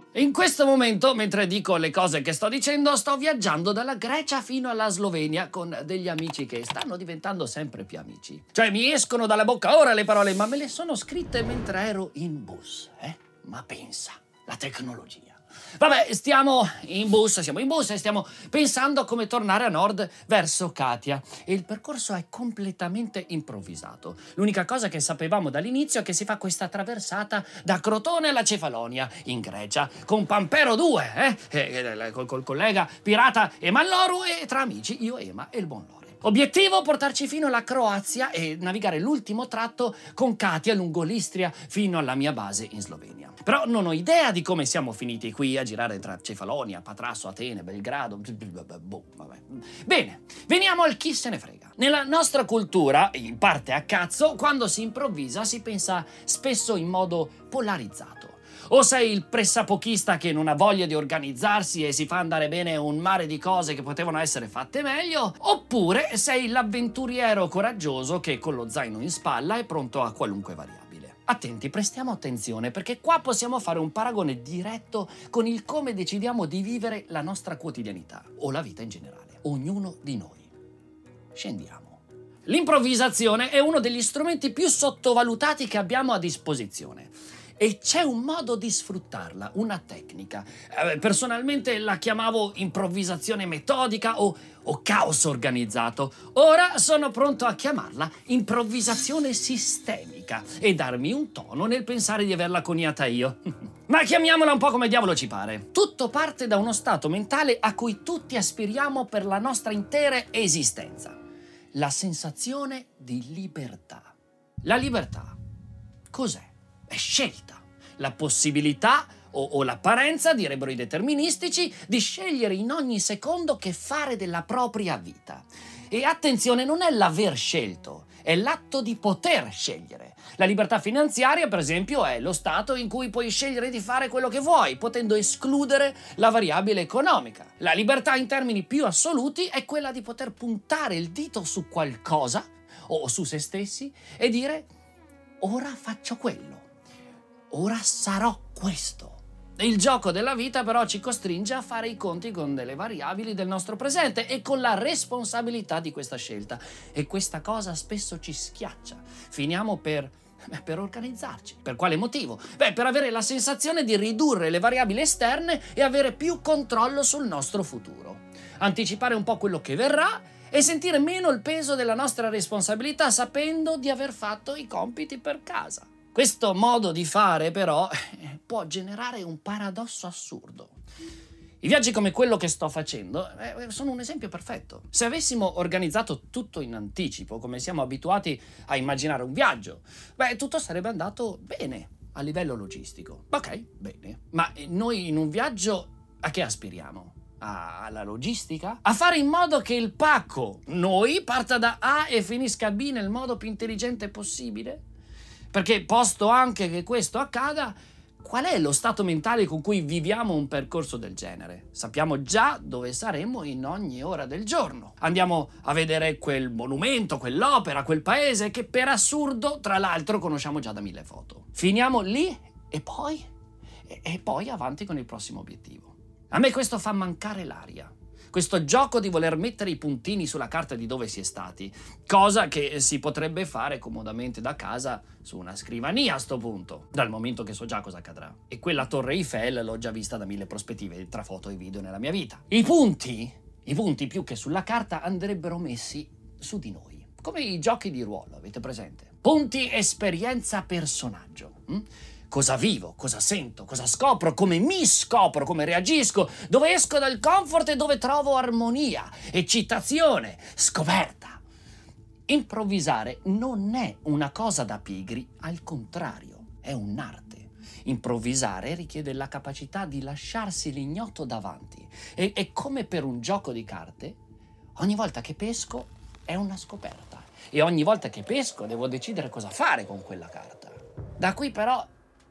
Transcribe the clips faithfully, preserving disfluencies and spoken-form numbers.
In questo momento, mentre dico le cose che sto dicendo, sto viaggiando dalla Grecia fino alla Slovenia con degli amici che stanno diventando sempre più amici. Cioè, mi escono dalla bocca ora le parole, ma me le sono scritte mentre ero in bus, eh? Ma pensa, la tecnologia. Vabbè, stiamo in bus, siamo in bus e stiamo pensando a come tornare a nord verso Katia. E il percorso è completamente improvvisato. L'unica cosa che sapevamo dall'inizio è che si fa questa traversata da Crotone alla Cefalonia, in Grecia, con Pampero due, eh? E, col, col collega pirata Emalloru e tra amici io, Ema e il buon Lore. Obiettivo: portarci fino alla Croazia e navigare l'ultimo tratto con Katia lungo l'Istria fino alla mia base in Slovenia. Però non ho idea di come siamo finiti qui a girare tra Cefalonia, Patrasso, Atene, Belgrado. Boh, vabbè. Bene, veniamo al chi se ne frega. Nella nostra cultura, in parte a cazzo, quando si improvvisa si pensa spesso in modo polarizzato. O sei il pressapochista che non ha voglia di organizzarsi e si fa andare bene un mare di cose che potevano essere fatte meglio, oppure sei l'avventuriero coraggioso che con lo zaino in spalla è pronto a qualunque variabile. Attenti, prestiamo attenzione, perché qua possiamo fare un paragone diretto con il come decidiamo di vivere la nostra quotidianità, o la vita in generale, ognuno di noi. Scendiamo. L'improvvisazione è uno degli strumenti più sottovalutati che abbiamo a disposizione. E c'è un modo di sfruttarla, una tecnica. Eh, personalmente la chiamavo improvvisazione metodica o, o caos organizzato. Ora sono pronto a chiamarla improvvisazione sistemica e darmi un tono nel pensare di averla coniata io. Ma chiamiamola un po' come diavolo ci pare. Tutto parte da uno stato mentale a cui tutti aspiriamo per la nostra intera esistenza. La sensazione di libertà. La libertà cos'è? È scelta, la possibilità o, o l'apparenza, direbbero i deterministici, di scegliere in ogni secondo che fare della propria vita. E attenzione, non è l'aver scelto, è l'atto di poter scegliere. La libertà finanziaria, per esempio, è lo stato in cui puoi scegliere di fare quello che vuoi, potendo escludere la variabile economica. La libertà in termini più assoluti è quella di poter puntare il dito su qualcosa o su se stessi e dire: ora faccio quello. Ora sarò questo. Il gioco della vita però ci costringe a fare i conti con delle variabili del nostro presente e con la responsabilità di questa scelta. E questa cosa spesso ci schiaccia. Finiamo per, beh, per organizzarci. Per quale motivo? Beh, per avere la sensazione di ridurre le variabili esterne e avere più controllo sul nostro futuro. Anticipare un po' quello che verrà e sentire meno il peso della nostra responsabilità sapendo di aver fatto i compiti per casa. Questo modo di fare, però, può generare un paradosso assurdo. I viaggi come quello che sto facendo eh, sono un esempio perfetto. Se avessimo organizzato tutto in anticipo, come siamo abituati a immaginare un viaggio, beh, tutto sarebbe andato bene a livello logistico. Ok, bene. Ma noi in un viaggio a che aspiriamo? Alla logistica? A fare in modo che il pacco, noi, parta da A e finisca a B nel modo più intelligente possibile? Perché, posto anche che questo accada, qual è lo stato mentale con cui viviamo un percorso del genere? Sappiamo già dove saremo in ogni ora del giorno. Andiamo a vedere quel monumento, quell'opera, quel paese che per assurdo, tra l'altro, conosciamo già da mille foto. Finiamo lì e poi? E, e poi avanti con il prossimo obiettivo. A me questo fa mancare l'aria. Questo gioco di voler mettere i puntini sulla carta di dove si è stati, cosa che si potrebbe fare comodamente da casa su una scrivania a sto punto, dal momento che so già cosa accadrà. E quella Torre Eiffel l'ho già vista da mille prospettive tra foto e video nella mia vita. I punti, i punti più che sulla carta andrebbero messi su di noi, come i giochi di ruolo, avete presente? Punti esperienza personaggio. Hm? Cosa vivo, cosa sento, cosa scopro, come mi scopro, come reagisco, dove esco dal comfort e dove trovo armonia, eccitazione, scoperta. Improvvisare non è una cosa da pigri, al contrario, è un'arte. Improvvisare richiede la capacità di lasciarsi l'ignoto davanti e, e come per un gioco di carte, ogni volta che pesco è una scoperta e ogni volta che pesco devo decidere cosa fare con quella carta. Da qui però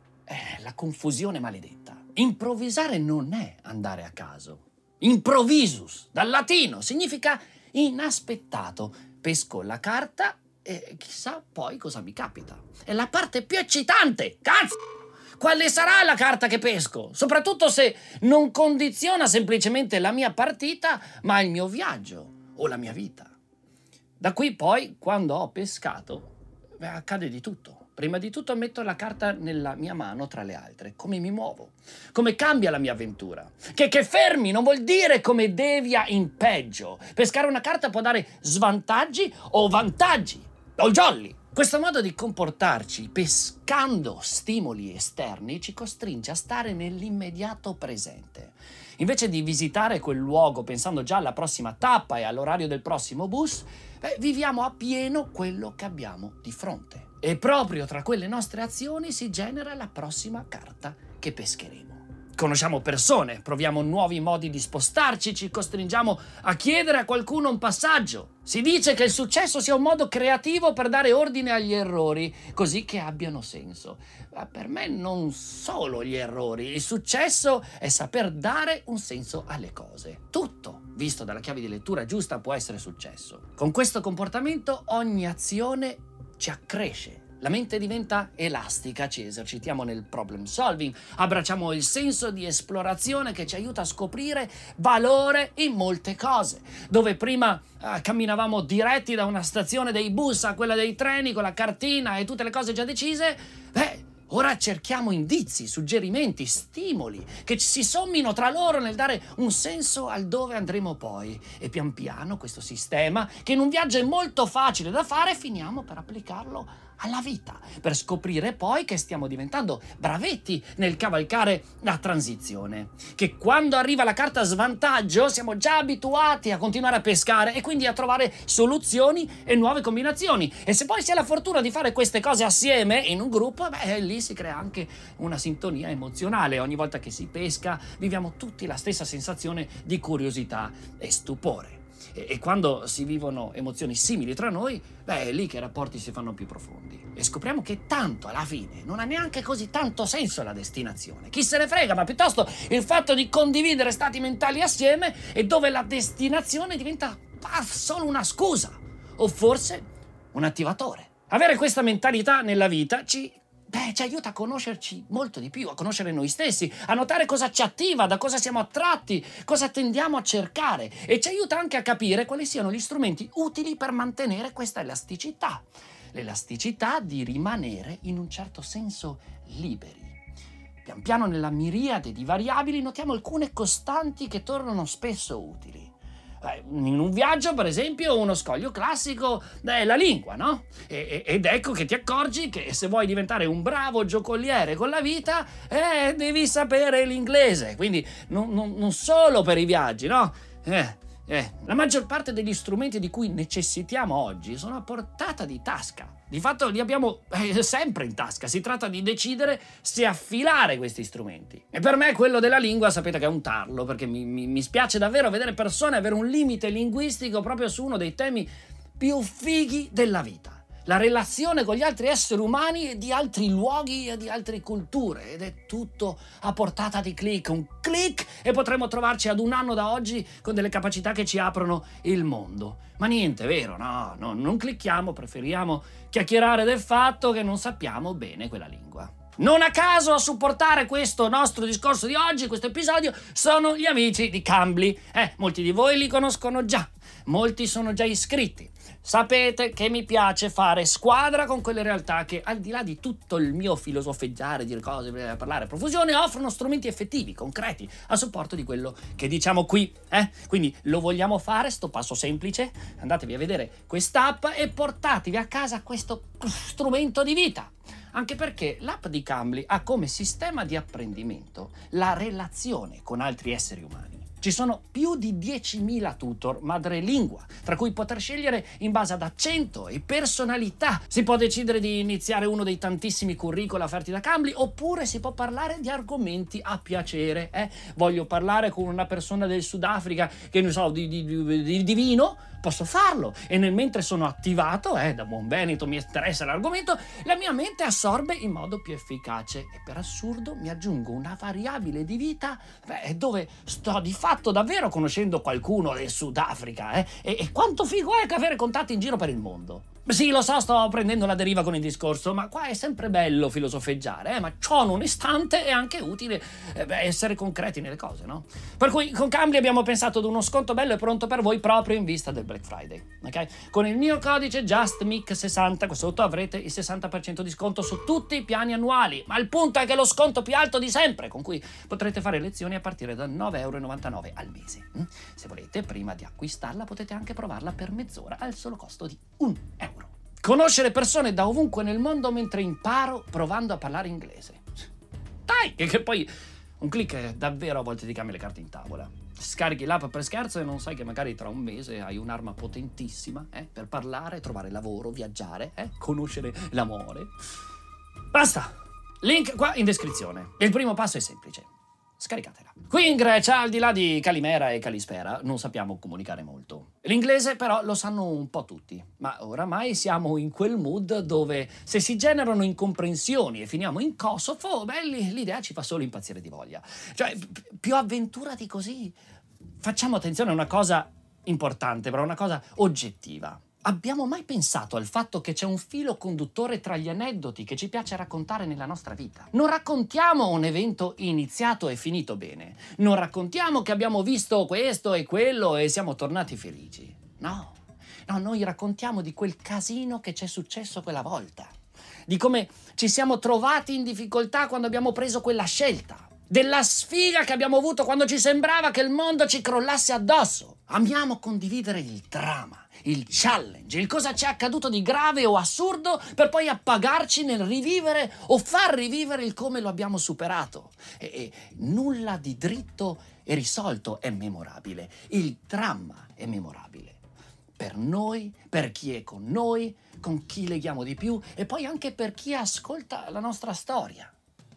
Eh, la confusione maledetta. Improvvisare non è andare a caso. Improvisus, dal latino, significa inaspettato. Pesco la carta e chissà poi cosa mi capita. È la parte più eccitante, cazzo! quale sarà la carta che pesco, soprattutto se non condiziona semplicemente la mia partita, ma il mio viaggio o la mia vita. Da qui poi, quando ho pescato, beh, accade di tutto. Prima di tutto metto la carta nella mia mano tra le altre. Come mi muovo? Come cambia la mia avventura? Che, che fermi non vuol dire come devia in peggio. Pescare una carta può dare svantaggi o vantaggi, o jolly. Questo modo di comportarci pescando stimoli esterni ci costringe a stare nell'immediato presente. Invece di visitare quel luogo pensando già alla prossima tappa e all'orario del prossimo bus, beh, viviamo appieno quello che abbiamo di fronte. E proprio tra quelle nostre azioni si genera la prossima carta che pescheremo. Conosciamo persone, proviamo nuovi modi di spostarci, ci costringiamo a chiedere a qualcuno un passaggio. Si dice che il successo sia un modo creativo per dare ordine agli errori, così che abbiano senso. Ma per me non solo gli errori, il successo è saper dare un senso alle cose. Tutto, visto dalla chiave di lettura giusta, può essere successo. Con questo comportamento ogni azione ci accresce. La mente diventa elastica, ci esercitiamo nel problem solving, abbracciamo il senso di esplorazione che ci aiuta a scoprire valore in molte cose. Dove prima eh, camminavamo diretti da una stazione dei bus a quella dei treni con la cartina e tutte le cose già decise, beh, ora cerchiamo indizi, suggerimenti, stimoli che si sommino tra loro nel dare un senso al dove andremo poi. E pian piano questo sistema, che in un viaggio è molto facile da fare, finiamo per applicarlo alla vita, per scoprire poi che stiamo diventando bravetti nel cavalcare la transizione. Che quando arriva la carta svantaggio siamo già abituati a continuare a pescare e quindi a trovare soluzioni e nuove combinazioni. E se poi si ha la fortuna di fare queste cose assieme in un gruppo, beh, lì si crea anche una sintonia emozionale. Ogni volta che si pesca viviamo tutti la stessa sensazione di curiosità e stupore. E quando si vivono emozioni simili tra noi, beh, è lì che i rapporti si fanno più profondi. E scopriamo che tanto, alla fine, non ha neanche così tanto senso la destinazione. Chi se ne frega, ma piuttosto il fatto di condividere stati mentali assieme e dove la destinazione diventa solo una scusa, o forse un attivatore. Avere questa mentalità nella vita ci Beh, ci aiuta a conoscerci molto di più, a conoscere noi stessi, a notare cosa ci attiva, da cosa siamo attratti, cosa tendiamo a cercare, e ci aiuta anche a capire quali siano gli strumenti utili per mantenere questa elasticità. L'elasticità di rimanere in un certo senso liberi. Pian piano nella miriade di variabili notiamo alcune costanti che tornano spesso utili. In un viaggio, per esempio, uno scoglio classico è la lingua, no? E, ed ecco che ti accorgi che se vuoi diventare un bravo giocoliere con la vita, eh, devi sapere l'inglese. Quindi non, non, non solo per i viaggi, no? Eh, eh. La maggior parte degli strumenti di cui necessitiamo oggi sono a portata di tasca. Di fatto li abbiamo eh, sempre in tasca, si tratta di decidere se affilare questi strumenti. E per me quello della lingua sapete che è un tarlo, perché mi, mi, mi spiace davvero vedere persone avere un limite linguistico proprio su uno dei temi più fighi della vita. La relazione con gli altri esseri umani e di altri luoghi e di altre culture, ed è tutto a portata di click, un click e potremo trovarci ad un anno da oggi con delle capacità che ci aprono il mondo. Ma niente, vero? No, no, non clicchiamo, preferiamo chiacchierare del fatto che non sappiamo bene quella lingua. Non a caso a supportare questo nostro discorso di oggi, questo episodio, sono gli amici di Cambly. Eh, molti di voi li conoscono già, molti sono già iscritti. Sapete che mi piace fare squadra con quelle realtà che, al di là di tutto il mio filosofeggiare, dire cose, parlare a profusione, offrono strumenti effettivi, concreti, a supporto di quello che diciamo qui. Eh? Quindi lo vogliamo fare, sto passo semplice? Andatevi a vedere quest'app e portatevi a casa questo strumento di vita. Anche perché l'app di Cambly ha come sistema di apprendimento la relazione con altri esseri umani. Ci sono più di diecimila tutor madrelingua, tra cui poter scegliere in base ad accento e personalità. Si può decidere di iniziare uno dei tantissimi curricula offerti da Cambly, oppure si può parlare di argomenti a piacere. Eh? Voglio parlare con una persona del Sudafrica che ne so, di, di, di, di vino? Posso farlo, e nel mentre sono attivato, eh, da buon veneto mi interessa l'argomento, la mia mente assorbe in modo più efficace e per assurdo mi aggiungo una variabile di vita beh, dove sto di fatto davvero conoscendo qualcuno del Sudafrica eh, e, e quanto figo è che avere contatti in giro per il mondo. Sì, lo so, sto prendendo la deriva con il discorso, ma qua è sempre bello filosofeggiare, eh? Ma ciò nonostante è anche utile eh, beh, essere concreti nelle cose, no? Per cui con Cambly abbiamo pensato ad uno sconto bello e pronto per voi proprio in vista del Black Friday, ok? Con il mio codice JustMic sessanta, qua sotto avrete il sessanta per cento di sconto su tutti i piani annuali, ma il punto è che è lo sconto più alto di sempre, con cui potrete fare lezioni a partire da nove virgola novantanove euro al mese. Se volete, prima di acquistarla, potete anche provarla per mezz'ora al solo costo di un euro. Conoscere persone da ovunque nel mondo mentre imparo provando a parlare inglese. Dai, che, che poi un click davvero a volte ti cambia le carte in tavola. Scarichi l'app per scherzo e non sai che magari tra un mese hai un'arma potentissima eh, per parlare, trovare lavoro, viaggiare, eh, conoscere l'amore. Basta! Link qua in descrizione. Il primo passo è semplice. Scaricatela. Qui in Grecia, al di là di Calimera e Calispera, non sappiamo comunicare molto. L'inglese però lo sanno un po' tutti, ma oramai siamo in quel mood dove se si generano incomprensioni e finiamo in Kosovo, beh, l'idea ci fa solo impazzire di voglia. Cioè, più avventura di così. Facciamo attenzione a una cosa importante, però una cosa oggettiva. Abbiamo mai pensato al fatto che c'è un filo conduttore tra gli aneddoti che ci piace raccontare nella nostra vita? Non raccontiamo un evento iniziato e finito bene. Non raccontiamo che abbiamo visto questo e quello e siamo tornati felici. No, no, noi raccontiamo di quel casino che ci è successo quella volta. Di come ci siamo trovati in difficoltà quando abbiamo preso quella scelta. Della sfiga che abbiamo avuto quando ci sembrava che il mondo ci crollasse addosso. Amiamo condividere il dramma, il challenge, il cosa ci è accaduto di grave o assurdo per poi appagarci nel rivivere o far rivivere il come lo abbiamo superato. E, e nulla di dritto e risolto è memorabile. Il dramma è memorabile. Per noi, per chi è con noi, con chi leghiamo di più e poi anche per chi ascolta la nostra storia.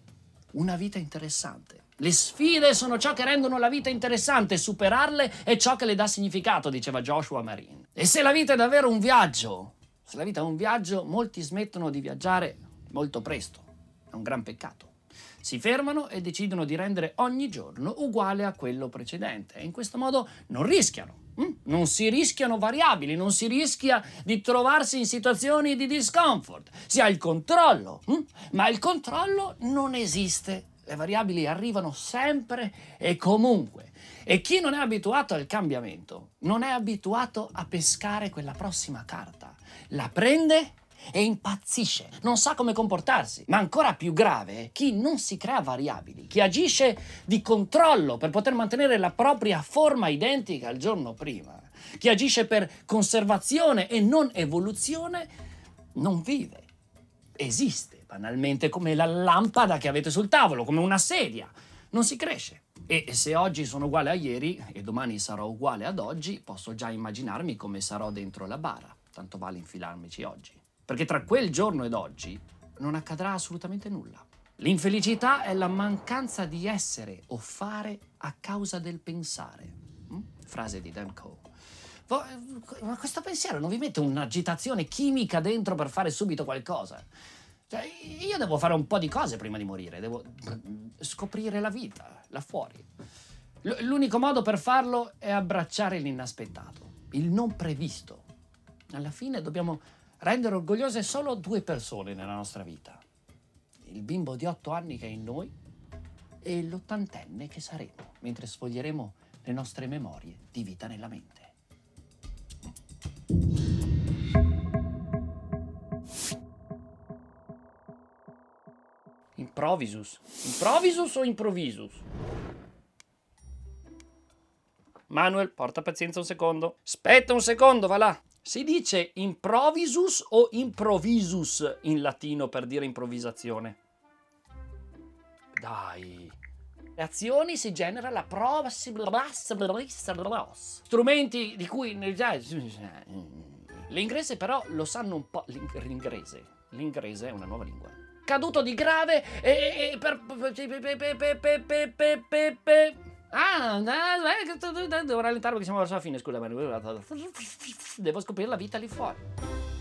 Una vita interessante. Le sfide sono ciò che rendono la vita interessante, superarle è ciò che le dà significato, diceva Joshua Marin. E se la vita è davvero un viaggio, se la vita è un viaggio, molti smettono di viaggiare molto presto. È un gran peccato. Si fermano e decidono di rendere ogni giorno uguale a quello precedente e in questo modo non rischiano. Non si rischiano variabili, non si rischia di trovarsi in situazioni di discomfort. Si ha il controllo, ma il controllo non esiste. Le variabili arrivano sempre e comunque. E chi non è abituato al cambiamento, non è abituato a pescare quella prossima carta. La prende e impazzisce, non sa come comportarsi. Ma ancora più grave è chi non si crea variabili, chi agisce di controllo per poter mantenere la propria forma identica al giorno prima, chi agisce per conservazione e non evoluzione, non vive, esiste banalmente come la lampada che avete sul tavolo, come una sedia, non si cresce. E se oggi sono uguale a ieri e domani sarò uguale ad oggi, posso già immaginarmi come sarò dentro la bara, tanto vale infilarmici oggi. Perché tra quel giorno ed oggi non accadrà assolutamente nulla. L'infelicità è la mancanza di essere o fare a causa del pensare. Mm? Frase di Dan Coe. Ma questo pensiero non vi mette un'agitazione chimica dentro per fare subito qualcosa? Cioè, io devo fare un po' di cose prima di morire, devo scoprire la vita, là fuori. L- l'unico modo per farlo è abbracciare l'inaspettato, il non previsto. Alla fine dobbiamo rendere orgogliose solo due persone nella nostra vita. Il bimbo di otto anni che è in noi e l'ottantenne che saremo, mentre sfoglieremo le nostre memorie di vita nella mente. Improvisus. Improvisus o improvisus? Manuel, porta pazienza un secondo. Aspetta un secondo, va là. Si dice improvisus o improvisus in latino per dire improvvisazione? Dai. Le azioni si genera la prova. Strumenti di cui l'inglese però lo sanno un po'. L'inglese. L'inglese è una nuova lingua. Caduto di grave e, e per ah, devo rallentare perché siamo verso la fine, scusa, devo scoprire la vita lì fuori.